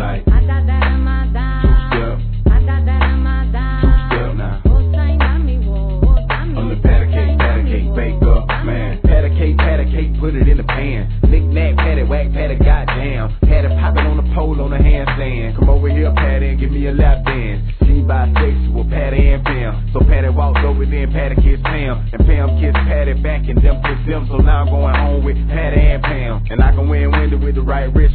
like two-step, two-step now. I'm the patty cake, bake up, man. Patty cake, put it in the pan. Knick-knack, patty whack, patty goddamn. Patty popping on the pole on the handstand. Come over here, Patty, and give me a lap dance. She bisexual, Patty and Pam. So Patty walks over, then Patty kiss Pam. And Pam kiss Patty back, and them kiss them. So now I'm going home with Patty and Pam. And I can win window with the right wrist.